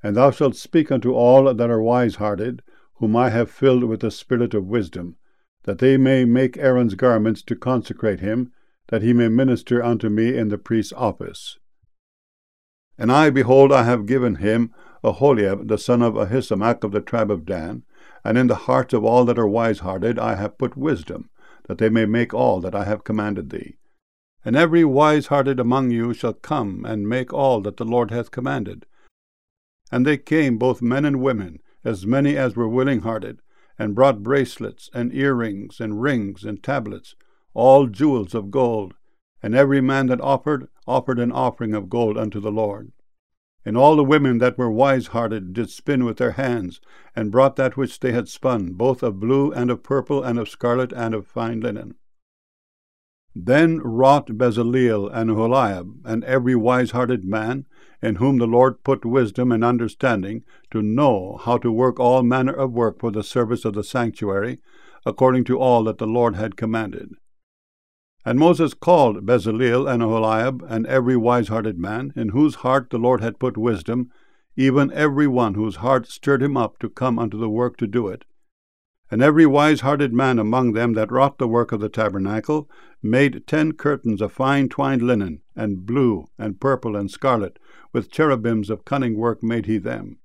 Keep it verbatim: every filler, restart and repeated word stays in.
And thou shalt speak unto all that are wise-hearted, whom I have filled with the spirit of wisdom, that they may make Aaron's garments to consecrate him, that he may minister unto me in the priest's office. And I, behold, I have given him Aholiab, the son of Ahisamach of the tribe of Dan, and in the hearts of all that are wise-hearted I have put wisdom, that they may make all that I have commanded thee. And every wise-hearted among you shall come and make all that the Lord hath commanded. And they came, both men and women, as many as were willing-hearted, and brought bracelets, and earrings, and rings, and tablets, all jewels of gold. And every man that offered, offered an offering of gold unto the Lord. And all the women that were wise-hearted did spin with their hands, and brought that which they had spun, both of blue, and of purple, and of scarlet, and of fine linen. Then wrought Bezaleel and Aholiab, and every wise-hearted man, in whom the Lord put wisdom and understanding, to know how to work all manner of work for the service of the sanctuary, according to all that the Lord had commanded. And Moses called Bezaleel and Aholiab, and every wise-hearted man, in whose heart the Lord had put wisdom, even every one whose heart stirred him up to come unto the work to do it. And every wise-hearted man among them that wrought the work of the tabernacle made ten curtains of fine twined linen, and blue, and purple, and scarlet, with cherubims of cunning work made he them.